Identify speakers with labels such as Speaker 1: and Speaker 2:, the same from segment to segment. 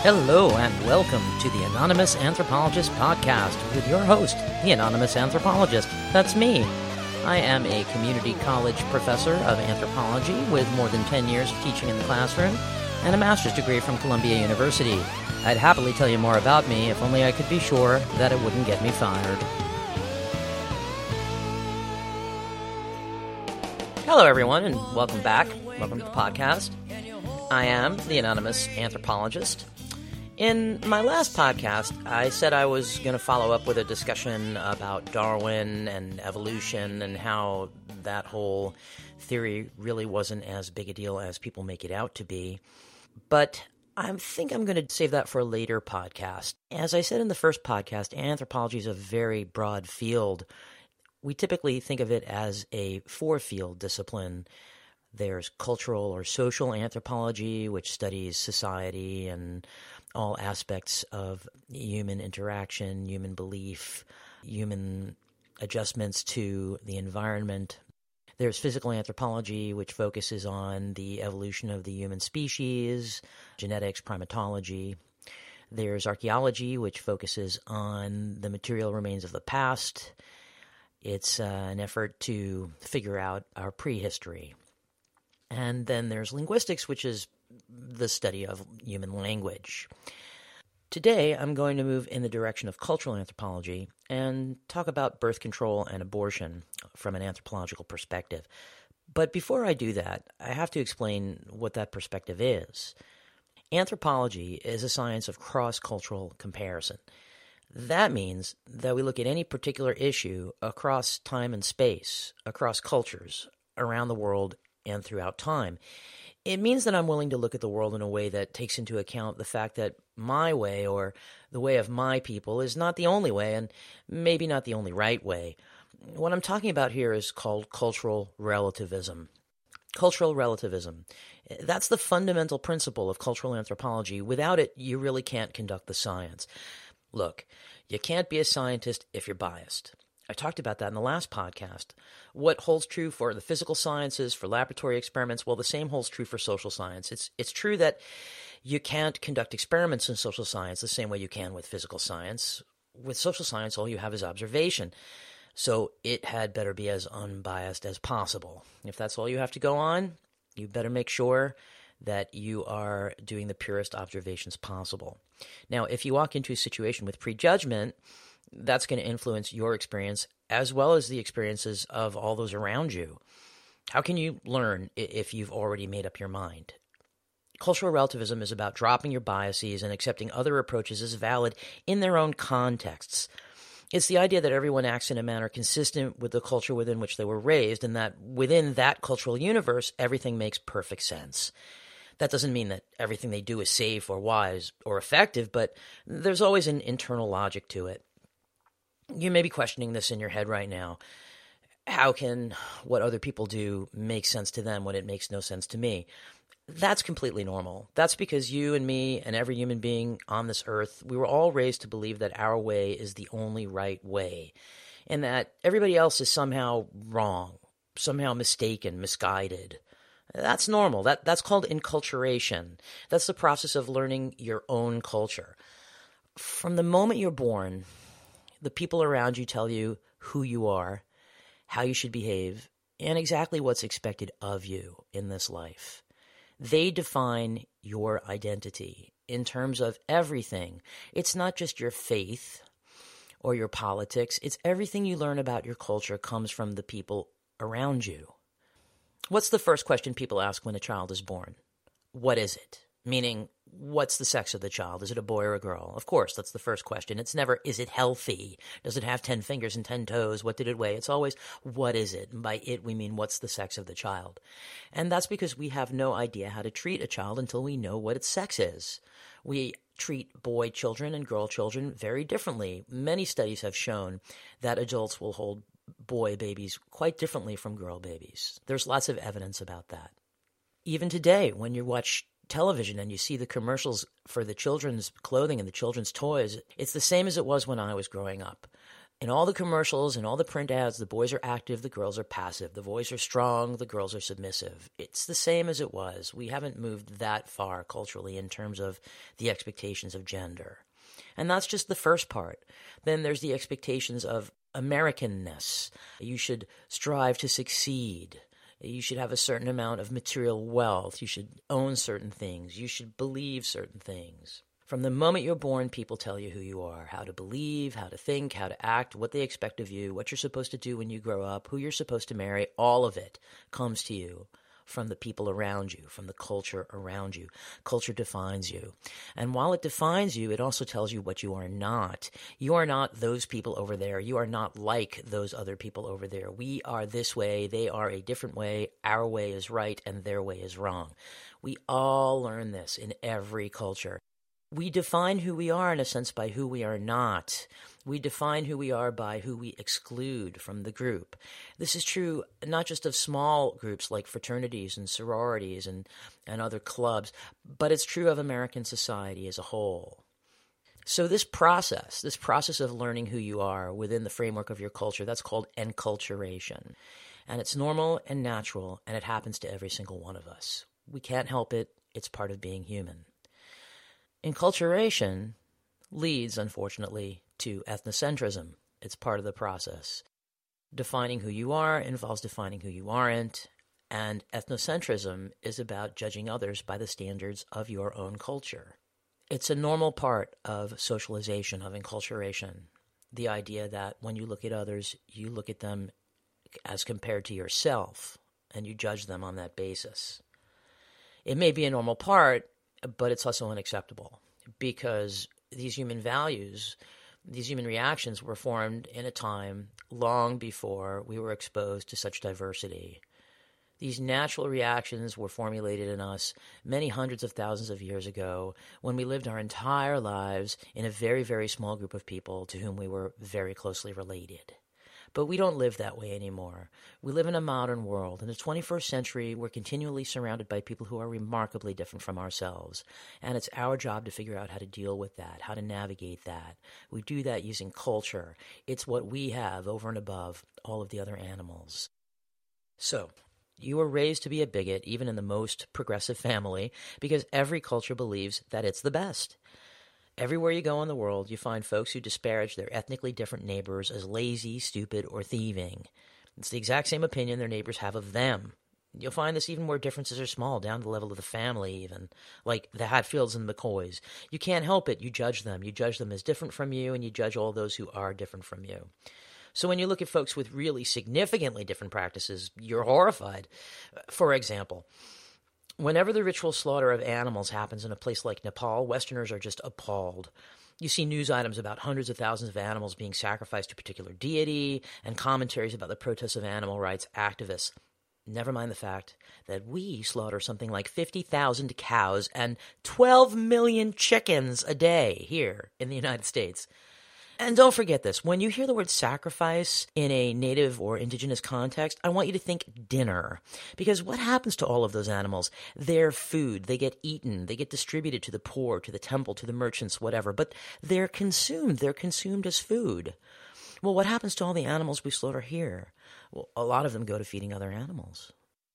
Speaker 1: Hello and welcome to the Anonymous Anthropologist podcast with your host, the Anonymous Anthropologist. That's me. I am a community college professor of anthropology with more than 10 years of teaching in the classroom and a master's degree from Columbia University. I'd happily tell you more about me if only I could be sure that it wouldn't get me fired. Hello everyone and welcome back. Welcome to the podcast. I am the Anonymous Anthropologist. In my last podcast, I said I was going to follow up with a discussion about Darwin and evolution and how that whole theory really wasn't as big a deal as people make it out to be. But I think I'm going to save that for a later podcast. As I said in the first podcast, anthropology is a very broad field. We typically think of it as a four-field discipline. There's cultural or social anthropology, which studies society and all aspects of human interaction, human belief, human adjustments to the environment. There's physical anthropology, which focuses on the evolution of the human species, genetics, primatology. There's archaeology, which focuses on the material remains of the past. It's an effort to figure out our prehistory. And then there's linguistics, which is the study of human language. Today, I'm going to move in the direction of cultural anthropology and talk about birth control and abortion from an anthropological perspective. But before I do that, I have to explain what that perspective is. Anthropology is a science of cross-cultural comparison. That means that we look at any particular issue across time and space, across cultures, around the world, and throughout time. It means that I'm willing to look at the world in a way that takes into account the fact that my way or the way of my people is not the only way and maybe not the only right way. What I'm talking about here is called cultural relativism. Cultural relativism. That's the fundamental principle of cultural anthropology. Without it, you really can't conduct the science. Look, you can't be a scientist if you're biased. I talked about that in the last podcast. What holds true for the physical sciences, for laboratory experiments, well, the same holds true for social science. It's true that you can't conduct experiments in social science the same way you can with physical science. With social science, all you have is observation. So it had better be as unbiased as possible. If that's all you have to go on, you better make sure that you are doing the purest observations possible. Now, if you walk into a situation with prejudgment, that's going to influence your experience as well as the experiences of all those around you. How can you learn if you've already made up your mind? Cultural relativism is about dropping your biases and accepting other approaches as valid in their own contexts. It's the idea that everyone acts in a manner consistent with the culture within which they were raised, and that within that cultural universe, everything makes perfect sense. That doesn't mean that everything they do is safe or wise or effective, but there's always an internal logic to it. You may be questioning this in your head right now. How can what other people do make sense to them when it makes no sense to me? That's completely normal. That's because you and me and every human being on this earth, we were all raised to believe that our way is the only right way, and that everybody else is somehow wrong, somehow mistaken, misguided. That's normal. That's called enculturation. That's the process of learning your own culture. From the moment you're born, the people around you tell you who you are, how you should behave, and exactly what's expected of you in this life. They define your identity in terms of everything. It's not just your faith or your politics. It's everything you learn about your culture comes from the people around you. What's the first question people ask when a child is born? What is it? Meaning, what's the sex of the child? Is it a boy or a girl? Of course, that's the first question. It's never, is it healthy? Does it have 10 fingers and 10 toes? What did it weigh? It's always, what is it? And by it, we mean, what's the sex of the child? And that's because we have no idea how to treat a child until we know what its sex is. We treat boy children and girl children very differently. Many studies have shown that adults will hold boy babies quite differently from girl babies. There's lots of evidence about that. Even today, when you watch television and you see the commercials for the children's clothing and the children's toys, it's the same as it was when I was growing up. In all the commercials and all the print ads, the boys are active, the girls are passive. The boys are strong, the girls are submissive. It's the same as it was. We haven't moved that far culturally in terms of the expectations of gender. And that's just the first part. Then there's the expectations of Americanness. You should strive to succeed. You should have a certain amount of material wealth. You should own certain things. You should believe certain things. From the moment you're born, people tell you who you are, how to believe, how to think, how to act, what they expect of you, what you're supposed to do when you grow up, who you're supposed to marry. All of it comes to you from the people around you, from the culture around you. Culture defines you. And while it defines you, it also tells you what you are not. You are not those people over there. You are not like those other people over there. We are this way. They are a different way. Our way is right and their way is wrong. We all learn this in every culture. We define who we are, in a sense, by who we are not. We define who we are by who we exclude from the group. This is true not just of small groups like fraternities and sororities and other clubs, but it's true of American society as a whole. So this process of learning who you are within the framework of your culture, that's called enculturation. And it's normal and natural, and it happens to every single one of us. We can't help it. It's part of being human. Enculturation leads, unfortunately, to ethnocentrism. It's part of the process. Defining who you are involves defining who you aren't, and ethnocentrism is about judging others by the standards of your own culture. It's a normal part of socialization, of enculturation, the idea that when you look at others, you look at them as compared to yourself, and you judge them on that basis. It may be a normal part, but it's also unacceptable because these human values, these human reactions were formed in a time long before we were exposed to such diversity. These natural reactions were formulated in us many hundreds of thousands of years ago when we lived our entire lives in a very, very small group of people to whom we were very closely related. But we don't live that way anymore. We live in a modern world. In the 21st century, we're continually surrounded by people who are remarkably different from ourselves. And it's our job to figure out how to deal with that, how to navigate that. We do that using culture. It's what we have over and above all of the other animals. So, you were raised to be a bigot, even in the most progressive family, because every culture believes that it's the best. Everywhere you go in the world, you find folks who disparage their ethnically different neighbors as lazy, stupid, or thieving. It's the exact same opinion their neighbors have of them. You'll find this even where differences are small, down to the level of the family even, like the Hatfields and the McCoys. You can't help it. You judge them. You judge them as different from you, and you judge all those who are different from you. So when you look at folks with really significantly different practices, you're horrified. For example, whenever the ritual slaughter of animals happens in a place like Nepal, Westerners are just appalled. You see news items about hundreds of thousands of animals being sacrificed to a particular deity and commentaries about the protests of animal rights activists. Never mind the fact that we slaughter something like 50,000 cows and 12 million chickens a day here in the United States. And don't forget this, when you hear the word sacrifice in a native or indigenous context, I want you to think dinner. Because what happens to all of those animals? They're food. They get eaten. They get distributed to the poor, to the temple, to the merchants, whatever. But they're consumed. They're consumed as food. Well, what happens to all the animals we slaughter here? Well, a lot of them go to feeding other animals.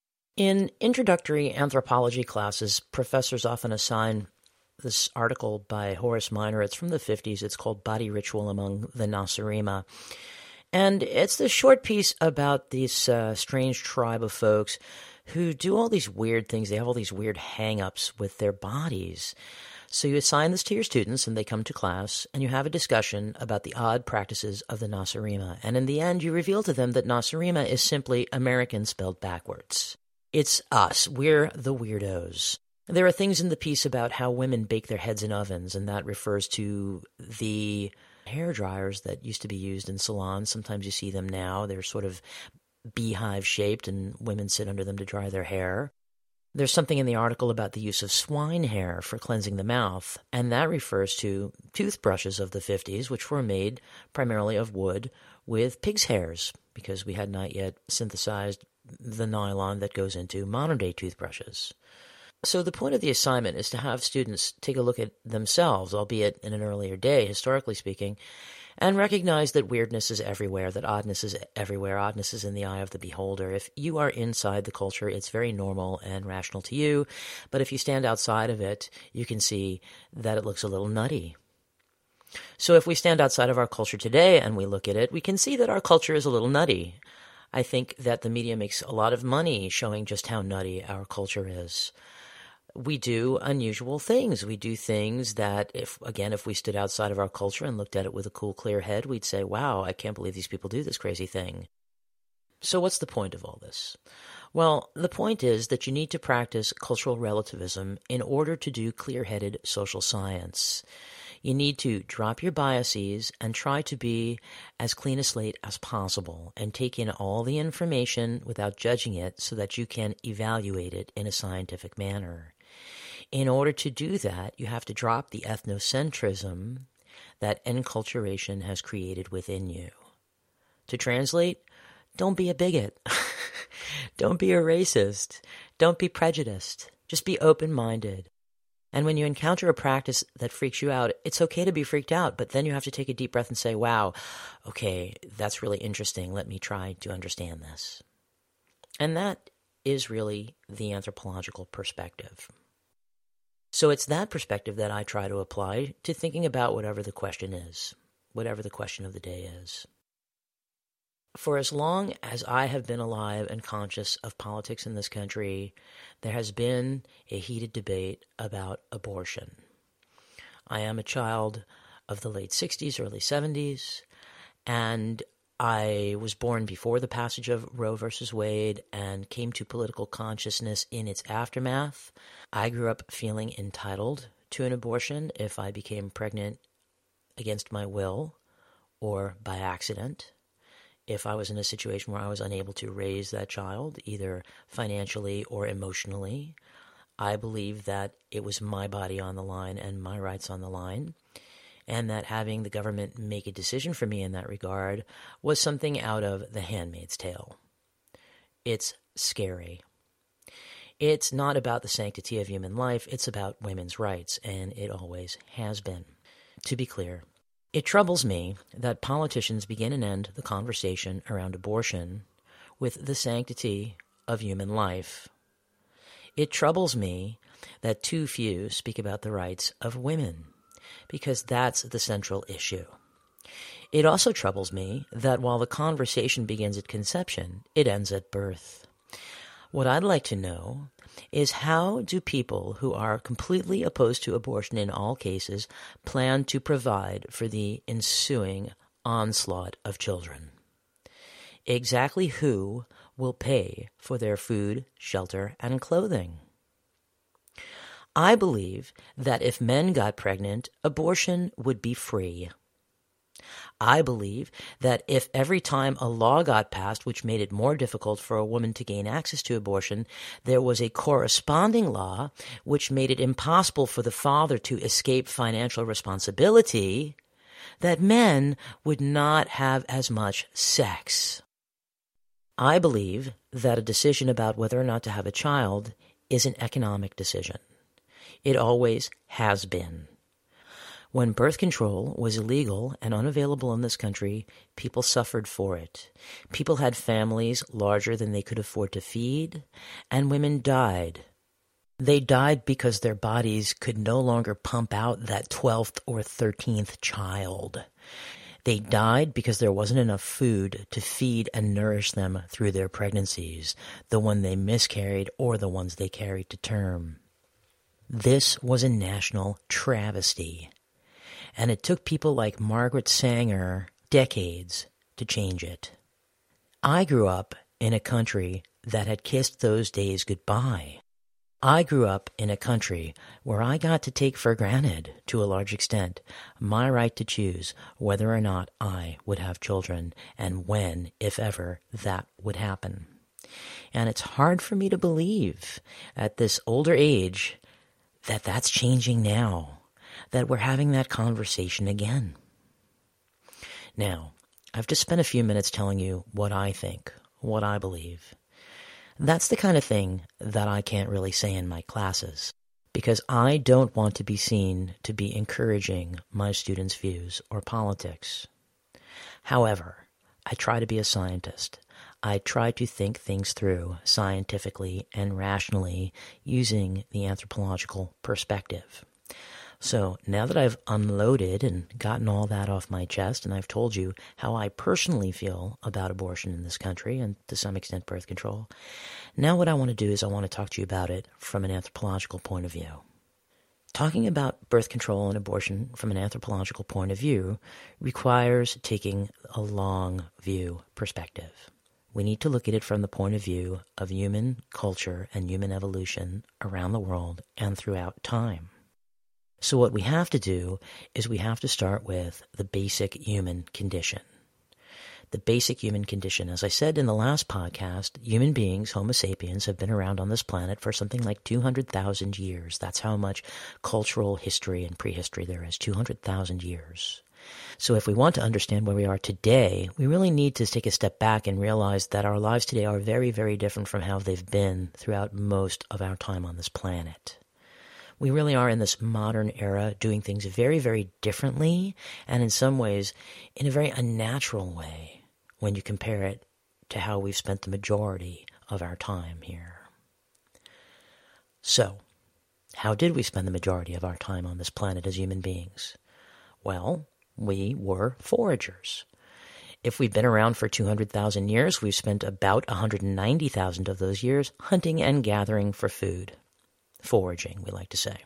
Speaker 1: In introductory anthropology classes, professors often assign this article by Horace Minor. It's from the 50s. It's called Body Ritual Among the Nasarima. And it's this short piece about this strange tribe of folks who do all these weird things. They have all these weird hang-ups with their bodies. So you assign this to your students, and they come to class, and you have a discussion about the odd practices of the Nasarima. And in the end, you reveal to them that Nasarima is simply American spelled backwards. It's us. We're the weirdos. There are things in the piece about how women bake their heads in ovens, and that refers to the hair dryers that used to be used in salons. Sometimes you see them now. They're sort of beehive-shaped, and women sit under them to dry their hair. There's something in the article about the use of swine hair for cleansing the mouth, and that refers to toothbrushes of the 50s, which were made primarily of wood with pig's hairs, because we had not yet synthesized the nylon that goes into modern-day toothbrushes. So the point of the assignment is to have students take a look at themselves, albeit in an earlier day, historically speaking, and recognize that weirdness is everywhere, that oddness is everywhere. Oddness is in the eye of the beholder. If you are inside the culture, it's very normal and rational to you. But if you stand outside of it, you can see that it looks a little nutty. So if we stand outside of our culture today and we look at it, we can see that our culture is a little nutty. I think that the media makes a lot of money showing just how nutty our culture is. We do unusual things. We do things that if we stood outside of our culture and looked at it with a cool, clear head, we'd say, wow, I can't believe these people do this crazy thing. So what's the point of all this? Well, the point is that you need to practice cultural relativism in order to do clear-headed social science. You need to drop your biases and try to be as clean a slate as possible and take in all the information without judging it so that you can evaluate it in a scientific manner. In order to do that, you have to drop the ethnocentrism that enculturation has created within you. To translate, don't be a bigot. Don't be a racist. Don't be prejudiced. Just be open-minded. And when you encounter a practice that freaks you out, it's okay to be freaked out, but then you have to take a deep breath and say, wow, okay, that's really interesting. Let me try to understand this. And that is really the anthropological perspective. So it's that perspective that I try to apply to thinking about whatever the question is, whatever the question of the day is. For as long as I have been alive and conscious of politics in this country, there has been a heated debate about abortion. I am a child of the late 60s, early 70s, and I was born before the passage of Roe versus Wade and came to political consciousness in its aftermath. I grew up feeling entitled to an abortion if I became pregnant against my will or by accident. If I was in a situation where I was unable to raise that child, either financially or emotionally, I believed that it was my body on the line and my rights on the line, and that having the government make a decision for me in that regard was something out of The Handmaid's Tale. It's scary. It's not about the sanctity of human life, it's about women's rights, and it always has been. To be clear, it troubles me that politicians begin and end the conversation around abortion with the sanctity of human life. It troubles me that too few speak about the rights of women, because that's the central issue. It also troubles me that while the conversation begins at conception, it ends at birth. What I'd like to know is how do people who are completely opposed to abortion in all cases plan to provide for the ensuing onslaught of children? Exactly who will pay for their food, shelter, and clothing? I believe that if men got pregnant, abortion would be free. I believe that if every time a law got passed which made it more difficult for a woman to gain access to abortion, there was a corresponding law which made it impossible for the father to escape financial responsibility, that men would not have as much sex. I believe that a decision about whether or not to have a child is an economic decision. It always has been. When birth control was illegal and unavailable in this country, people suffered for it. People had families larger than they could afford to feed, and women died. They died because their bodies could no longer pump out that 12th or 13th child. They died because there wasn't enough food to feed and nourish them through their pregnancies, the one they miscarried or the ones they carried to term. This was a national travesty. And it took people like Margaret Sanger decades to change it. I grew up in a country that had kissed those days goodbye. I grew up in a country where I got to take for granted, to a large extent, my right to choose whether or not I would have children and when, if ever, that would happen. And it's hard for me to believe at this older age that that's changing now, that we're having that conversation again. Now, I've just spent a few minutes telling you what I think, what I believe. That's the kind of thing that I can't really say in my classes, because I don't want to be seen to be encouraging my students' views or politics. However, I try to be a scientist. I try to think things through scientifically and rationally using the anthropological perspective. So now that I've unloaded and gotten all that off my chest, and I've told you how I personally feel about abortion in this country and to some extent birth control, now what I want to do is I want to talk to you about it from an anthropological point of view. Talking about birth control and abortion from an anthropological point of view requires taking a long view perspective. We need to look at it from the point of view of human culture and human evolution around the world and throughout time. So what we have to do is we have to start with the basic human condition. The basic human condition. As I said in the last podcast, human beings, Homo sapiens, have been around on this planet for something like 200,000 years. That's how much cultural history and prehistory there is, 200,000 years. So if we want to understand where we are today, we really need to take a step back and realize that our lives today are very, very different from how they've been throughout most of our time on this planet. We really are in this modern era doing things very, very differently, and in some ways in a very unnatural way when you compare it to how we've spent the majority of our time here. So, how did we spend the majority of our time on this planet as human beings? Well, we were foragers. If we've been around for 200,000 years, we've spent about 190,000 of those years hunting and gathering for food. Foraging, we like to say.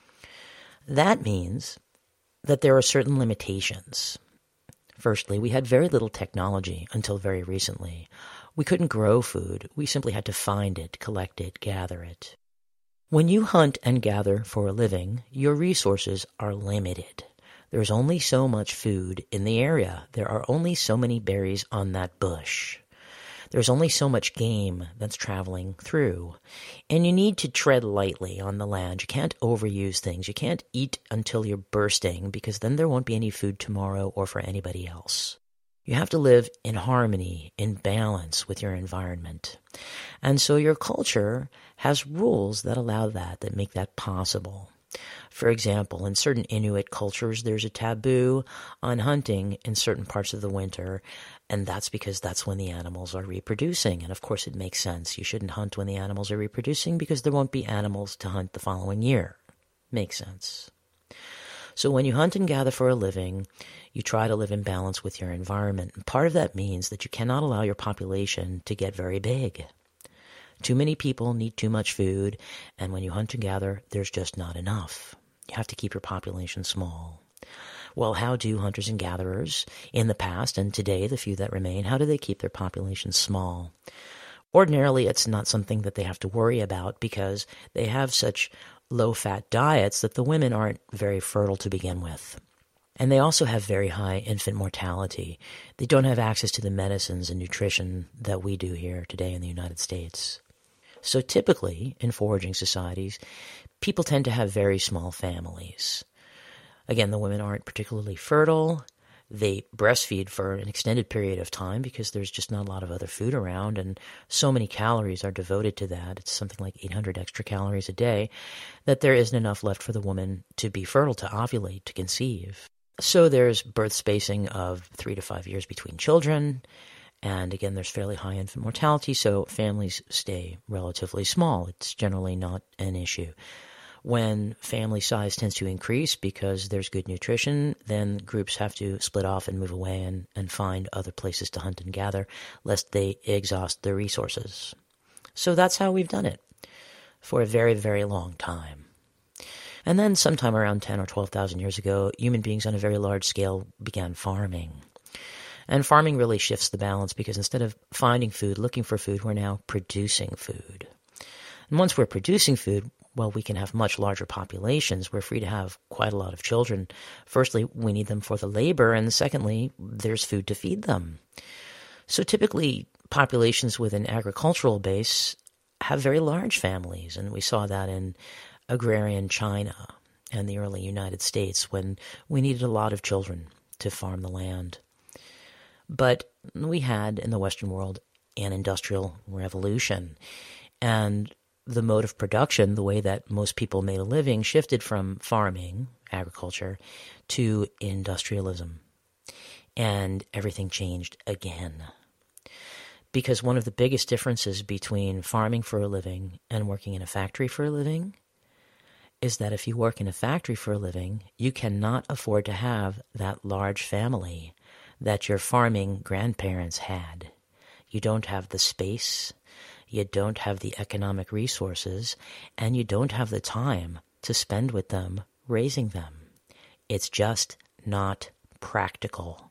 Speaker 1: That means that there are certain limitations. Firstly, we had very little technology until very recently. We couldn't grow food. We simply had to find it, collect it, gather it. When you hunt and gather for a living, your resources are limited. There's only so much food in the area. There are only so many berries on that bush. There's only so much game that's traveling through. And you need to tread lightly on the land. You can't overuse things. You can't eat until you're bursting, because then there won't be any food tomorrow or for anybody else. You have to live in harmony, in balance with your environment. And so your culture has rules that allow that make that possible. For example, in certain Inuit cultures, there's a taboo on hunting in certain parts of the winter, and that's because that's when the animals are reproducing. And of course it makes sense. You shouldn't hunt when the animals are reproducing because there won't be animals to hunt the following year. Makes sense. So when you hunt and gather for a living, you try to live in balance with your environment. And part of that means that you cannot allow your population to get very big. Too many people need too much food, and when you hunt and gather, there's just not enough. You have to keep your population small. Well, how do hunters and gatherers in the past and today, the few that remain, how do they keep their populations small? Ordinarily, it's not something that they have to worry about because they have such low-fat diets that the women aren't very fertile to begin with. And they also have very high infant mortality. They don't have access to the medicines and nutrition that we do here today in the United States. So typically, in foraging societies, people tend to have very small families. Again, the women aren't particularly fertile. They breastfeed for an extended period of time because there's just not a lot of other food around, and so many calories are devoted to that. It's something like 800 extra calories a day that there isn't enough left for the woman to be fertile, to ovulate, to conceive. So there's birth spacing of 3 to 5 years between children. And again, there's fairly high infant mortality, so families stay relatively small. It's generally not an issue. When family size tends to increase because there's good nutrition, then groups have to split off and move away and find other places to hunt and gather, lest they exhaust their resources. So that's how we've done it for a very, very long time. And then sometime around 10 or 12,000 years ago, human beings on a very large scale began farming. And farming really shifts the balance because instead of finding food, looking for food, we're now producing food. And once we're producing food, well, we can have much larger populations. We're free to have quite a lot of children. Firstly, we need them for the labor, and secondly, there's food to feed them. So typically, populations with an agricultural base have very large families, and we saw that in agrarian China and the early United States when we needed a lot of children to farm the land. But we had, in the Western world, and industrial revolution. And the mode of production, the way that most people made a living, shifted from farming, agriculture, to industrialism. And everything changed again. Because one of the biggest differences between farming for a living and working in a factory for a living is that if you work in a factory for a living, you cannot afford to have that large family that your farming grandparents had. You don't have the space, you don't have the economic resources, and you don't have the time to spend with them raising them. It's just not practical.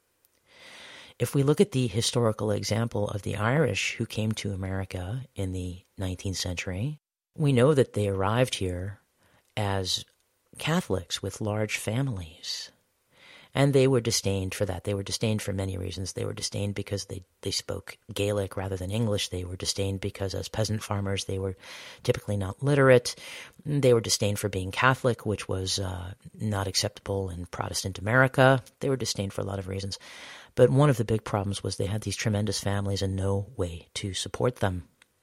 Speaker 1: If we look at the historical example of the Irish who came to America in the 19th century, we know that they arrived here as Catholics with large families. And they were disdained for that. They were disdained for many reasons. They were disdained because they spoke Gaelic rather than English. They were disdained because as peasant farmers they were typically not literate. They were disdained for being Catholic, which was not acceptable in Protestant America. They were disdained for a lot of reasons. But one of the big problems was they had these tremendous families and no way to support them.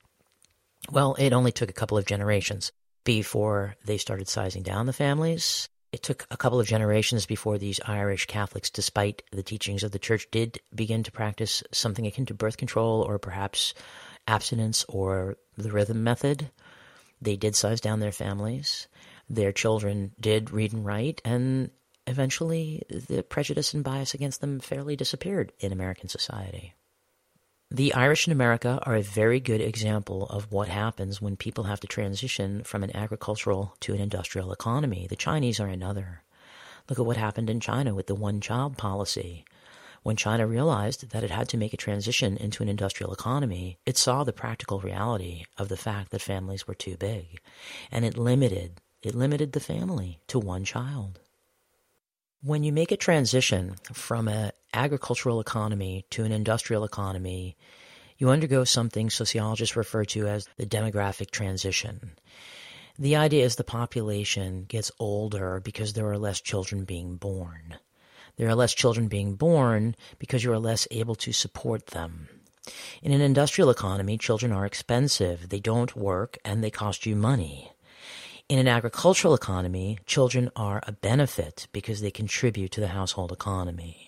Speaker 1: Well, it only took a couple of generations before they started sizing down the families. It took a couple of generations before these Irish Catholics, despite the teachings of the church, did begin to practice something akin to birth control or perhaps abstinence or the rhythm method. They did size down their families. Their children did read and write, and eventually the prejudice and bias against them fairly disappeared in American society. The Irish in America are a very good example of what happens when people have to transition from an agricultural to an industrial economy. The Chinese are another. Look at what happened in China with the one-child policy. When China realized that it had to make a transition into an industrial economy, it saw the practical reality of the fact that families were too big, and it limited the family to one child. When you make a transition from an agricultural economy to an industrial economy, you undergo something sociologists refer to as the demographic transition. The idea is the population gets older because there are less children being born. There are less children being born because you are less able to support them. In an industrial economy, children are expensive, they don't work, and they cost you money. In an agricultural economy, children are a benefit because they contribute to the household economy.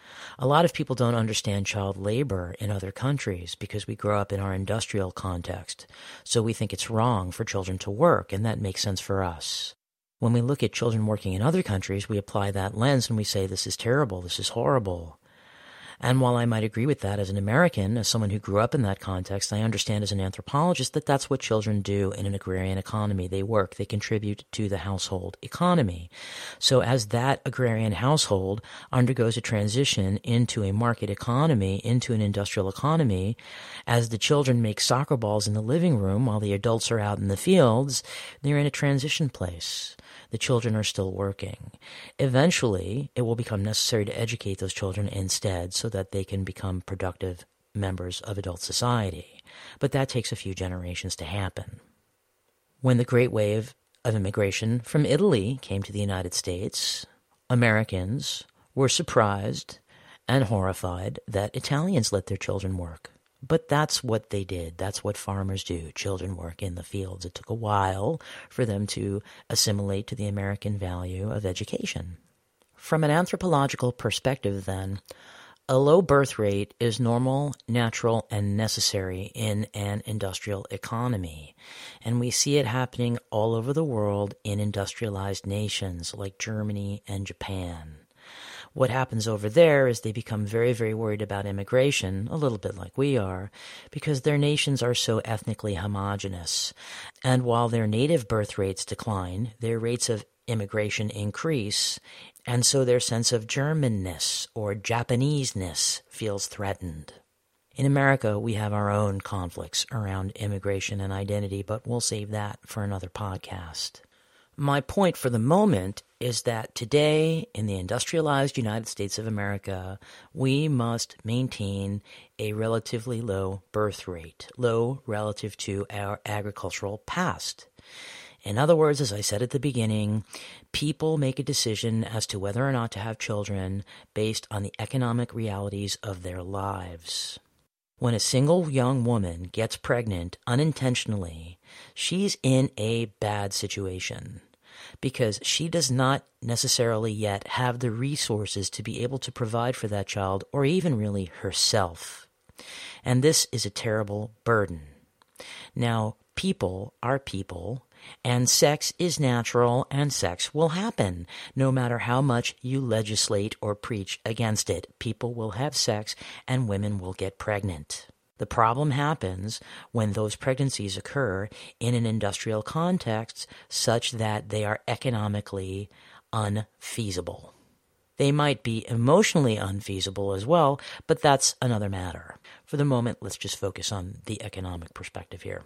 Speaker 1: A lot of people don't understand child labor in other countries because we grow up in our industrial context, so we think it's wrong for children to work, and that makes sense for us. When we look at children working in other countries, we apply that lens and we say, this is terrible, this is horrible. And while I might agree with that as an American, as someone who grew up in that context, I understand as an anthropologist that that's what children do in an agrarian economy. They work, they contribute to the household economy. So as that agrarian household undergoes a transition into a market economy, into an industrial economy, as the children make soccer balls in the living room while the adults are out in the fields, they're in a transition place. The children are still working. Eventually, it will become necessary to educate those children instead so that they can become productive members of adult society. But that takes a few generations to happen. When the great wave of immigration from Italy came to the United States, Americans were surprised and horrified that Italians let their children work. But that's what they did. That's what farmers do. Children work in the fields. It took a while for them to assimilate to the American value of education. From an anthropological perspective, then, a low birth rate is normal, natural, and necessary in an industrial economy. And we see it happening all over the world in industrialized nations like Germany and Japan. What happens over there is they become very, very worried about immigration, a little bit like we are, because their nations are so ethnically homogenous. And while their native birth rates decline, their rates of immigration increase, and so their sense of Germanness or Japaneseness feels threatened. In America, we have our own conflicts around immigration and identity, but we'll save that for another podcast. My point for the moment is that today, in the industrialized United States of America, we must maintain a relatively low birth rate, low relative to our agricultural past. In other words, as I said at the beginning, people make a decision as to whether or not to have children based on the economic realities of their lives. When a single young woman gets pregnant unintentionally, she's in a bad situation because she does not necessarily yet have the resources to be able to provide for that child or even really herself. And this is a terrible burden. Now, people are people, and sex is natural, and sex will happen. No matter how much you legislate or preach against it, people will have sex and women will get pregnant. The problem happens when those pregnancies occur in an industrial context such that they are economically unfeasible. They might be emotionally unfeasible as well, but that's another matter. For the moment, let's just focus on the economic perspective here.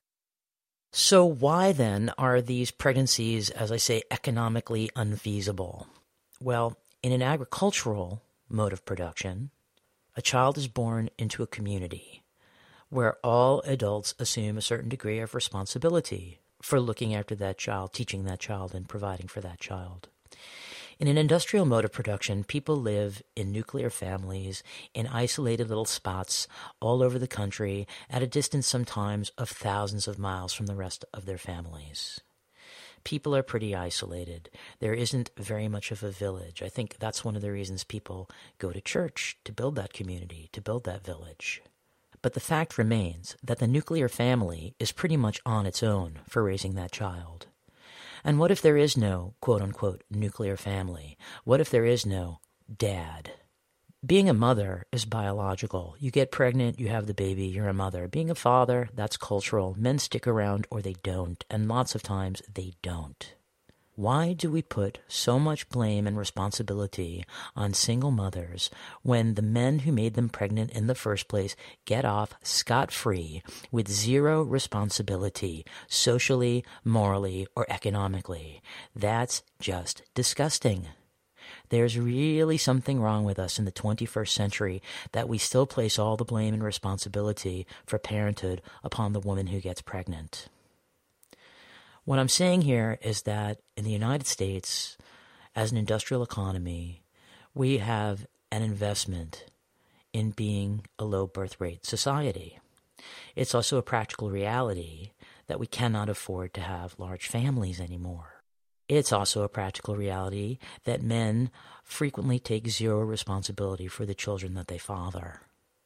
Speaker 1: So why then are these pregnancies, as I say, economically unfeasible? Well, in an agricultural mode of production, a child is born into a community where all adults assume a certain degree of responsibility for looking after that child, teaching that child, and providing for that child. In an industrial mode of production, people live in nuclear families in isolated little spots all over the country at a distance sometimes of thousands of miles from the rest of their families. People are pretty isolated. There isn't very much of a village. I think that's one of the reasons people go to church, to build that community, to build that village. But the fact remains that the nuclear family is pretty much on its own for raising that child. And what if there is no quote-unquote nuclear family? What if there is no dad? Being a mother is biological. You get pregnant, you have the baby, you're a mother. Being a father, that's cultural. Men stick around or they don't, and lots of times they don't. Why do we put so much blame and responsibility on single mothers when the men who made them pregnant in the first place get off scot-free with zero responsibility socially, morally, or economically? That's just disgusting. There's really something wrong with us in the 21st century that we still place all the blame and responsibility for parenthood upon the woman who gets pregnant. What I'm saying here is that in the United States, as an industrial economy, we have an investment in being a low birth rate society. It's also a practical reality that we cannot afford to have large families anymore. It's also a practical reality that men frequently take zero responsibility for the children that they father.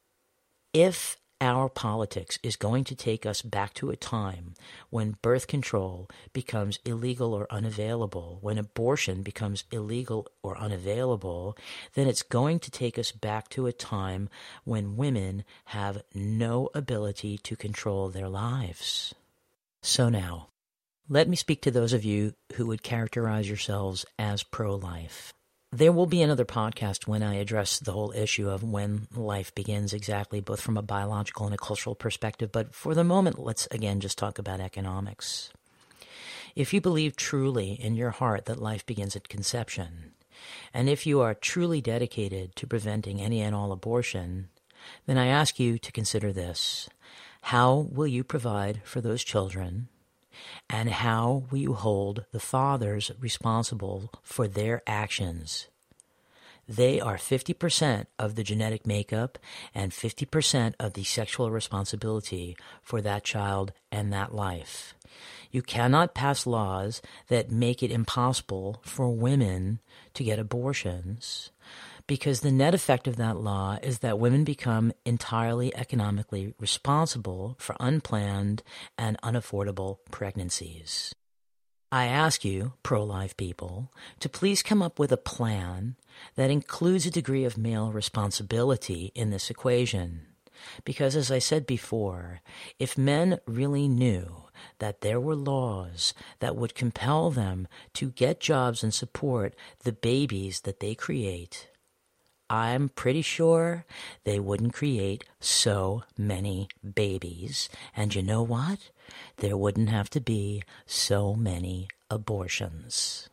Speaker 1: If our politics is going to take us back to a time when birth control becomes illegal or unavailable, when abortion becomes illegal or unavailable, then it's going to take us back to a time when women have no ability to control their lives. So now, let me speak to those of you who would characterize yourselves as pro-life. There will be another podcast when I address the whole issue of when life begins exactly, both from a biological and a cultural perspective. But for the moment, let's again just talk about economics. If you believe truly in your heart that life begins at conception, and if you are truly dedicated to preventing any and all abortion, then I ask you to consider this. How will you provide for those children? And how will you hold the fathers responsible for their actions? They are 50% of the genetic makeup and 50% of the sexual responsibility for that child and that life. You cannot pass laws that make it impossible for women to get abortions, because the net effect of that law is that women become entirely economically responsible for unplanned and unaffordable pregnancies. I ask you, pro-life people, to please come up with a plan that includes a degree of male responsibility in this equation. Because, as I said before, if men really knew that there were laws that would compel them to get jobs and support the babies that they create, I'm pretty sure they wouldn't create so many babies. And you know what? There wouldn't have to be so many abortions.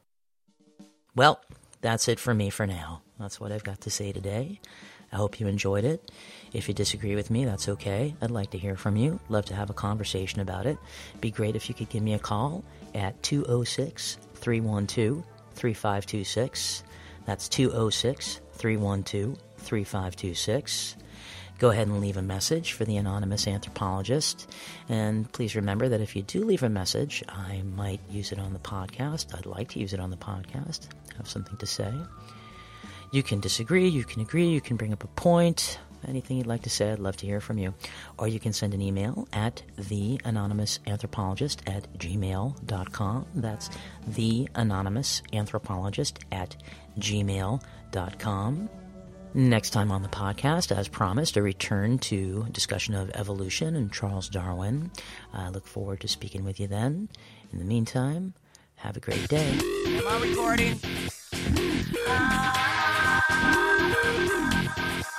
Speaker 1: Well, that's it for me for now. That's what I've got to say today. I hope you enjoyed it. If you disagree with me, that's okay. I'd like to hear from you. Love to have a conversation about it. Be great if you could give me a call at 206-312-3526. That's 206-312-3526. go ahead and leave a message for the Anonymous Anthropologist. And please remember that if you do leave a message, I might use it on the podcast. I'd like to use it on the podcast, have something to say. You can disagree, you can agree, you can bring up a point. Anything you'd like to say, I'd love to hear from you. Or you can send an email at theanonymousanthropologist@gmail.com. That's theanonymousanthropologist@gmail.com. Next time on the podcast, as promised, a return to discussion of evolution and Charles Darwin. I look forward to speaking with you then. In the meantime, have a great day.
Speaker 2: Am I recording?